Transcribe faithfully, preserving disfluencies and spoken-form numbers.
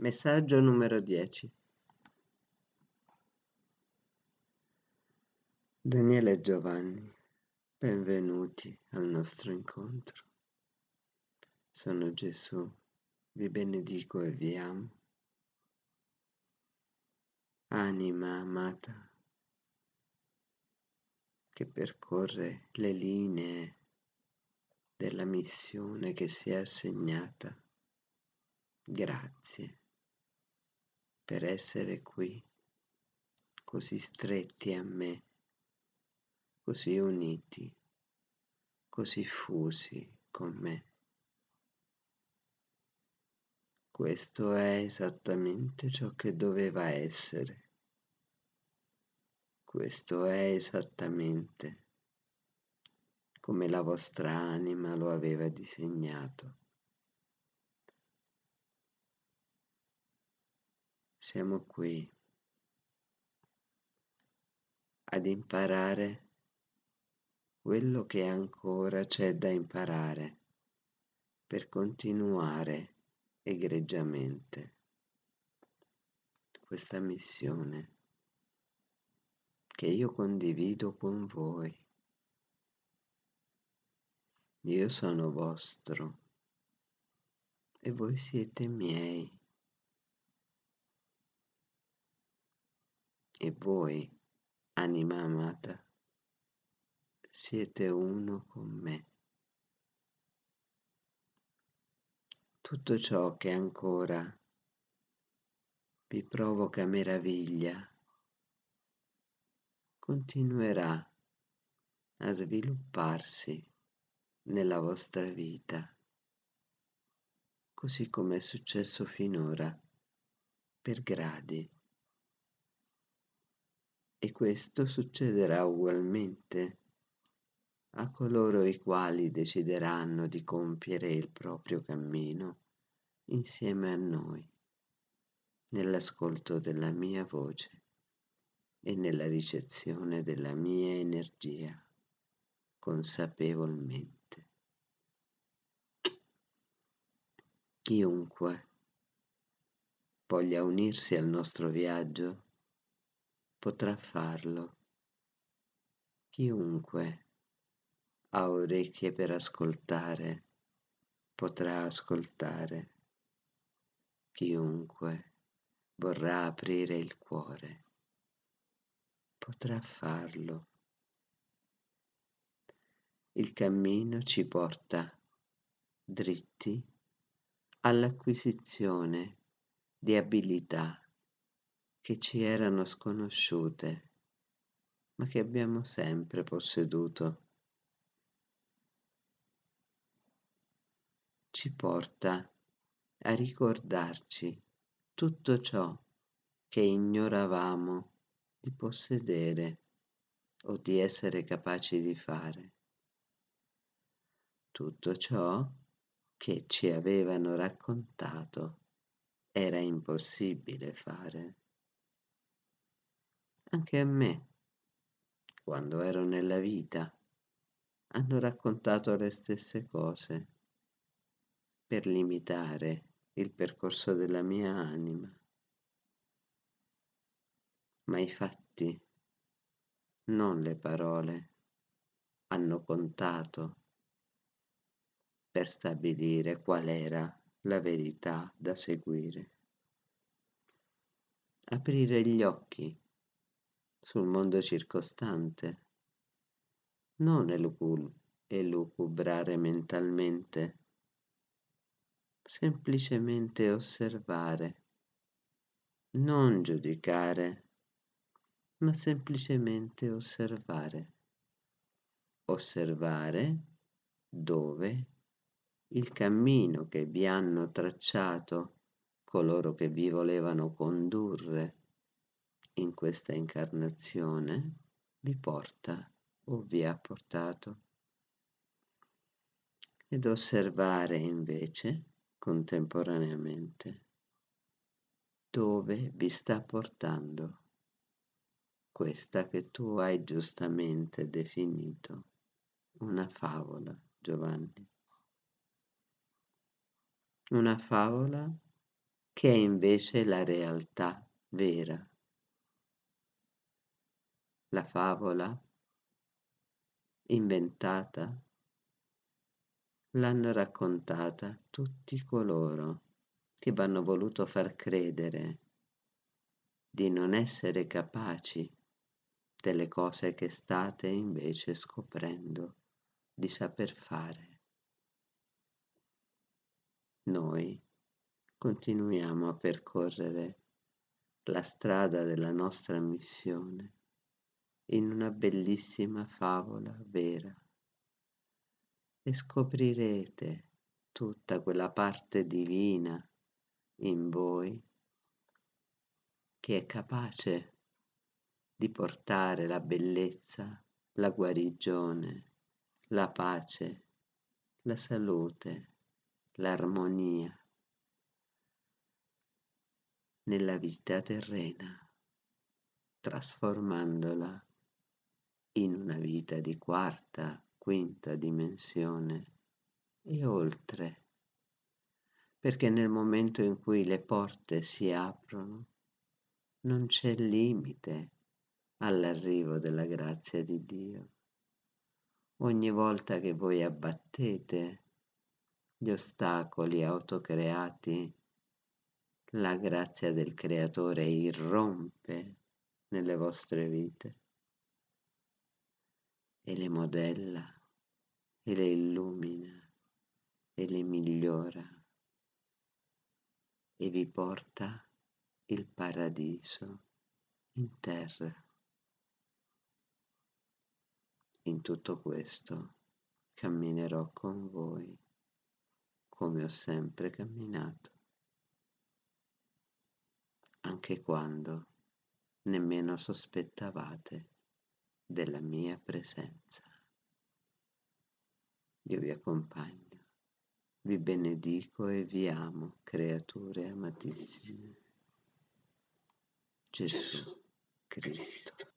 Messaggio numero dieci. Daniele e Giovanni, benvenuti al nostro incontro. Sono Gesù, vi benedico e vi amo. Anima amata che percorre le linee della missione che si è assegnata. Grazie per essere qui, così stretti a me, così uniti, così fusi con me. Questo è esattamente ciò che doveva essere. Questo è esattamente come la vostra anima lo aveva disegnato. Siamo qui ad imparare quello che ancora c'è da imparare per continuare egregiamente questa missione che io condivido con voi. Io sono vostro e voi siete miei. E voi, anima amata, siete uno con me. Tutto ciò che ancora vi provoca meraviglia continuerà a svilupparsi nella vostra vita, così come è successo finora, per gradi. E questo succederà ugualmente a coloro i quali decideranno di compiere il proprio cammino insieme a noi, nell'ascolto della mia voce e nella ricezione della mia energia, consapevolmente. Chiunque voglia unirsi al nostro viaggio potrà farlo. Chiunque ha orecchie per ascoltare potrà ascoltare. Chiunque vorrà aprire il cuore potrà farlo. Il cammino ci porta dritti all'acquisizione di abilità che ci erano sconosciute, ma che abbiamo sempre posseduto. Ci porta a ricordarci tutto ciò che ignoravamo di possedere o di essere capaci di fare. Tutto ciò che ci avevano raccontato era impossibile fare. Anche a me, quando ero nella vita, hanno raccontato le stesse cose per limitare il percorso della mia anima. Ma i fatti, non le parole, hanno contato per stabilire qual era la verità da seguire. Aprire gli occhi sul mondo circostante, non elucul- elucubrare mentalmente, semplicemente osservare, non giudicare, ma semplicemente osservare. Osservare dove il cammino che vi hanno tracciato coloro che vi volevano condurre in questa incarnazione vi porta o vi ha portato. Ed osservare invece contemporaneamente dove vi sta portando questa che tu hai giustamente definito una favola, Giovanni. Una favola che è invece la realtà vera. La favola, inventata, l'hanno raccontata tutti coloro che v'hanno voluto far credere di non essere capaci delle cose che state invece scoprendo di saper fare. Noi continuiamo a percorrere la strada della nostra missione in una bellissima favola vera e scoprirete tutta quella parte divina in voi che è capace di portare la bellezza, la guarigione, la pace, la salute, l'armonia nella vita terrena, trasformandola in una vita di quarta, quinta dimensione e oltre, perché nel momento in cui le porte si aprono non c'è limite all'arrivo della grazia di Dio. Ogni volta che voi abbattete gli ostacoli autocreati, la grazia del Creatore irrompe nelle vostre vite e le modella e le illumina e le migliora e vi porta il paradiso in terra. In tutto questo camminerò con voi come ho sempre camminato, anche quando nemmeno sospettavate della mia presenza. Io vi accompagno, vi benedico e vi amo, creature amatissime. Gesù Cristo.